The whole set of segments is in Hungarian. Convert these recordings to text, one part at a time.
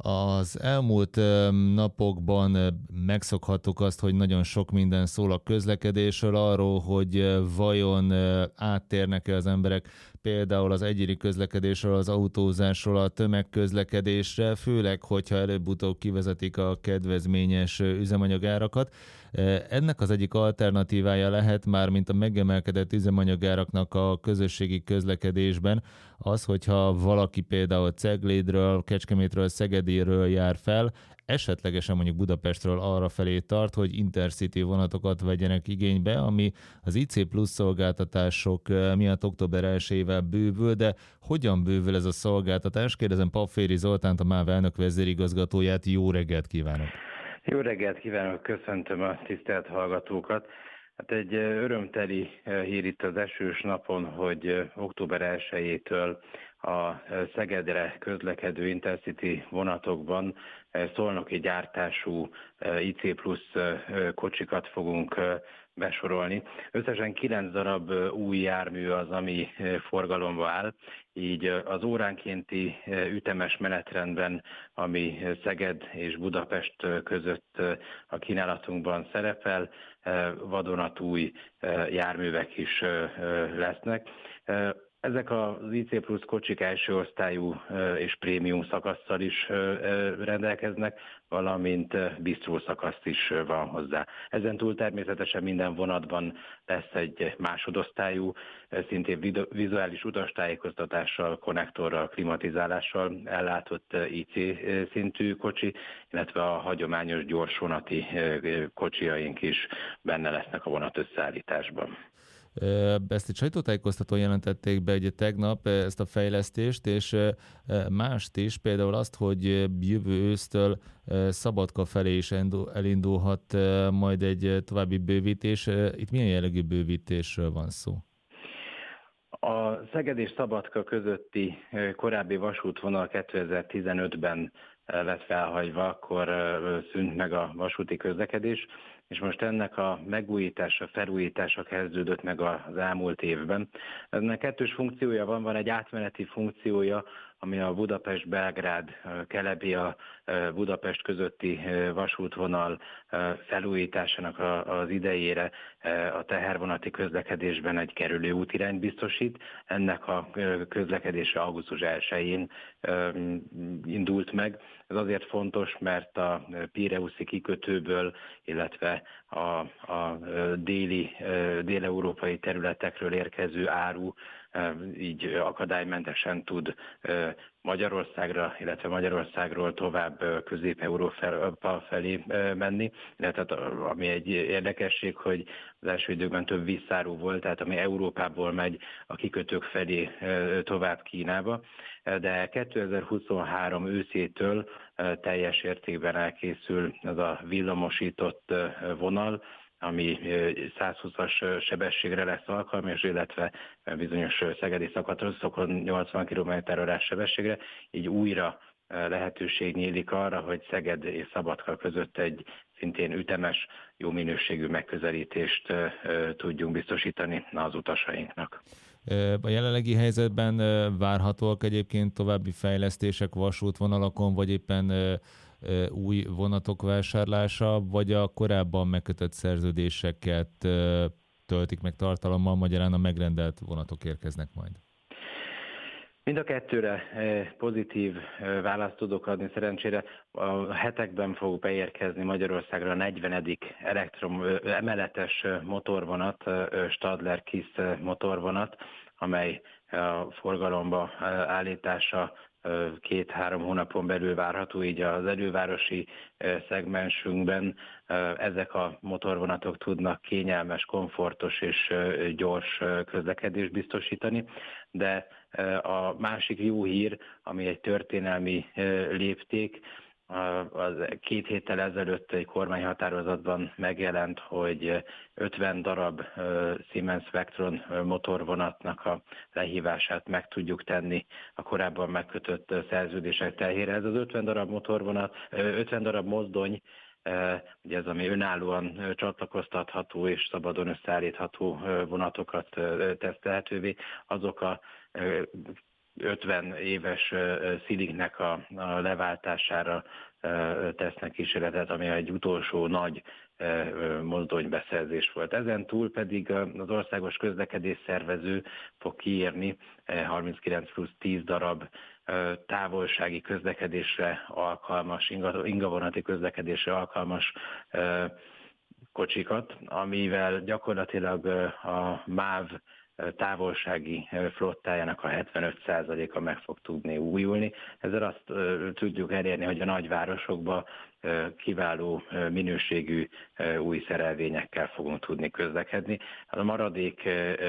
Az elmúlt napokban megszokhattuk azt, hogy nagyon sok minden szól a közlekedésről, arról, hogy vajon áttérnek-e az emberek például az egyéni közlekedésről, az autózásról, a tömegközlekedésre, főleg, hogyha előbb-utóbb kivezetik a kedvezményes üzemanyagárakat. Ennek az egyik alternatívája lehet már, mint a megemelkedett üzemanyagáraknak a közösségi közlekedésben, az, hogyha valaki például Ceglédről, Kecskemétről, Szegedéről jár fel, esetlegesen mondjuk Budapestről arra felé tart, hogy Intercity vonatokat vegyenek igénybe, ami az IC Plus szolgáltatások miatt október 1-ével bővül, de hogyan bővül ez a szolgáltatás? Kérdezem Pappféry Zoltánt, a MÁV elnök vezérigazgatóját. Jó reggelt kívánok! Jó reggelt kívánok, köszöntöm a tisztelt hallgatókat. Hát egy örömteli hír itt az esős napon, hogy október 1-től a Szegedre közlekedő Intercity vonatokban szolnoki gyártású IC Plus kocsikat fogunk besorolni. Összesen 9 darab új jármű az, ami forgalomba áll, így az óránkénti ütemes menetrendben, ami Szeged és Budapest között a kínálatunkban szerepel, vadonatúj járművek is lesznek. Ezek az IC Plus kocsik első osztályú és prémium szakasszal is rendelkeznek, valamint bisztró szakaszt is van hozzá. Ezen túl természetesen minden vonatban lesz egy másodosztályú, szintén vizuális utastájékoztatással, konnektorral, klimatizálással ellátott IC szintű kocsi, illetve a hagyományos gyorsvonati kocsijaink is benne lesznek a vonat összeállításban. Ezt egy sajtótájékoztatón jelentették be ugye tegnap ezt a fejlesztést, és mást is, például azt, hogy jövő ősztől Szabadka felé is elindulhat majd egy további bővítés. Itt milyen jellegű bővítésről van szó? A Szeged és Szabadka közötti korábbi vasútvonal 2015-ben lett felhagyva, akkor szűnt meg a vasúti közlekedés, és most ennek a megújítása, felújítása kezdődött meg az elmúlt évben. Ennek kettős funkciója van egy átmeneti funkciója, ami a Budapest-Belgrád, Kelebia, Budapest közötti vasútvonal felújításának az idejére a tehervonati közlekedésben egy kerülő útirányt biztosít. Ennek a közlekedése augusztus 1-én indult meg. Ez azért fontos, mert a Pireuszi kikötőből, illetve a dél-európai területekről érkező áru így akadálymentesen tud Magyarországra, illetve Magyarországról tovább Közép-Európa felé menni, illetve ami egy érdekesség, hogy az első időkben több vízszáru volt, tehát ami Európából megy a kikötők felé tovább Kínába, de 2023 őszétől teljes értékben elkészül ez a villamosított vonal, ami 120-as sebességre lesz alkalmas, illetve bizonyos szegedi szakaszokon 80 km/h sebességre, így újra lehetőség nyílik arra, hogy Szeged és Szabadka között egy szintén ütemes, jó minőségű megközelítést tudjunk biztosítani az utasainknak. A jelenlegi helyzetben várhatóak egyébként további fejlesztések vasútvonalakon, vagy éppen új vonatok vásárlása, vagy a korábban megkötött szerződéseket töltik meg tartalommal, magyarán a megrendelt vonatok érkeznek majd? Mind a kettőre pozitív választ tudok adni szerencsére. A hetekben fog beérkezni Magyarországra a 40. emeletes motorvonat, Stadler Kiss motorvonat, amely a forgalomba állítása 2-3 hónapon belül várható, így az elővárosi szegmensünkben ezek a motorvonatok tudnak kényelmes, komfortos és gyors közlekedést biztosítani, de a másik jó hír, ami egy történelmi lépték, az 2 héttel ezelőtt egy kormányhatározatban megjelent, hogy 50 darab Siemens Vectron motorvonatnak a lehívását meg tudjuk tenni a korábban megkötött szerződések terhére. Ez az 50 darab motorvonat, 50 darab mozdony, ugye ez, ami önállóan csatlakoztatható és szabadon összeállítható vonatokat tesz lehetővé, azok a 50 éves sziliknek a leváltására tesznek kísérletet, ami egy utolsó nagy mozdonybeszerzés volt. Ezen túl pedig az országos közlekedés szervező fog kiírni 39 plusz 10 darab távolsági közlekedésre alkalmas, ingavonati közlekedésre alkalmas kocsikat, amivel gyakorlatilag a MÁV távolsági flottájának a 75%-a meg fog tudni újulni. Ezzel azt tudjuk elérni, hogy a nagyvárosokban kiváló minőségű új szerelvényekkel fogunk tudni közlekedni. A maradék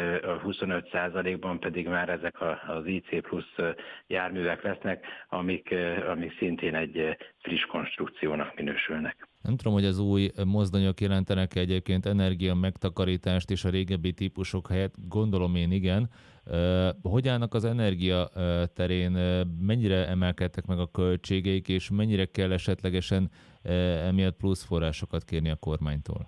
25%-ban pedig már ezek az IC plusz járművek lesznek, amik szintén egy friss konstrukciónak minősülnek. Nem tudom, hogy az új mozdonyok jelentenek egyébként energia megtakarítást és a régebbi típusok helyett, gondolom én igen. Hogy állnak az energia terén, mennyire emelkedtek meg a költségeik, és mennyire kell esetlegesen emiatt plusz forrásokat kérni a kormánytól?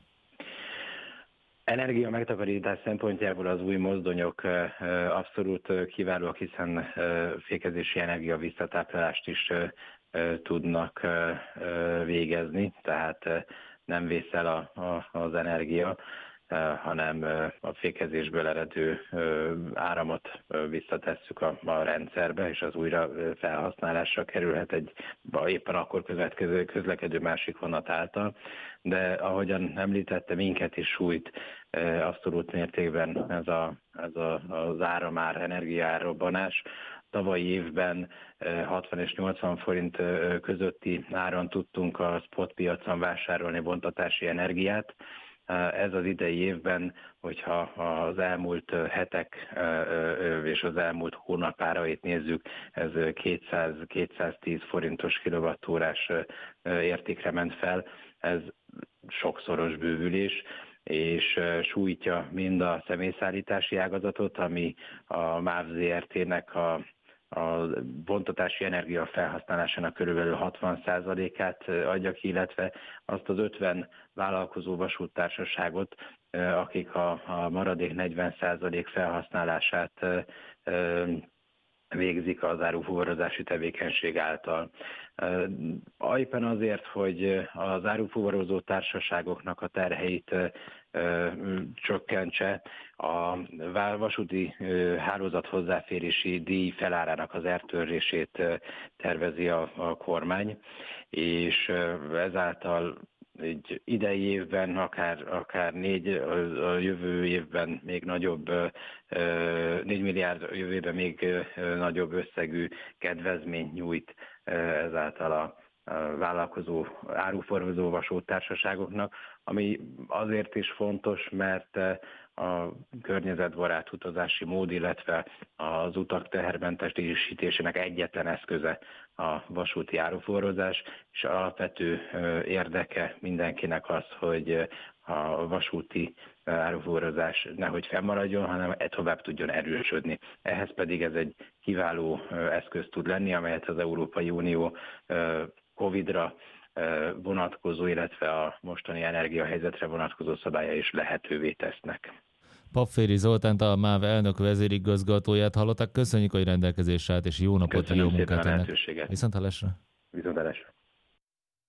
Energia megtakarítás szempontjából az új mozdonyok abszolút kiválóak, hiszen fékezési energia visszatáplálást is tudnak végezni, tehát nem vészel az energia, hanem a fékezésből eredő áramot visszatesszük a rendszerbe, és az újra felhasználásra kerülhet éppen akkor közlekedő másik vonat által. De ahogyan említettem, minket is sújt abszolút mértékben az áramár, energiárobbanás. Tavalyi évben 60 és 80 forint közötti áron tudtunk a spot piacon vásárolni bontatási energiát. Ez az idei évben, hogyha az elmúlt hetek és az elmúlt hónap árait nézzük, ez 200-210 forintos kilowattórás értékre ment fel. Ez sokszoros bővülés, és sújtja mind a személyszállítási ágazatot, ami a MÁV Zrt-nek a bontatási energia felhasználásának körülbelül 60%-át adja ki, illetve azt az 50 vállalkozó vasúttársaságot, akik a maradék 40% felhasználását végzik az árufuvarozási tevékenység által. Éppen azért, hogy az árufuvarozó társaságoknak a terheit csökkentse, a vasúti hálózat hozzáférési díj felárának az eltörlését tervezi a kormány, és ezáltal egy idei évben, akár a jövő évben még nagyobb, 4 milliárd jövőben még nagyobb összegű kedvezményt nyújt ezáltal a vállalkozó áruforvozó vasúttársaságoknak, ami azért is fontos, mert a környezetbarát utazási mód, illetve az utak tehermentesítésének egyetlen eszköze a vasúti áruforrozás, és alapvető érdeke mindenkinek az, hogy a vasúti áruforrozás nehogy fennmaradjon, hanem tovább tudjon erősödni. Ehhez pedig ez egy kiváló eszköz tud lenni, amelyet az Európai Unió Covid-ra vonatkozó, illetve a mostani energiahelyzetre vonatkozó szabálya is lehetővé tesznek. Pappféry Zoltánt, a MÁV elnök vezérigazgatóját hallották. Köszönjük, hogy rendelkezésre állt, és jó napot, köszönöm jó munkát szépen a ennek. lehetőséget. Viszonthallásra. Viszonthallásra.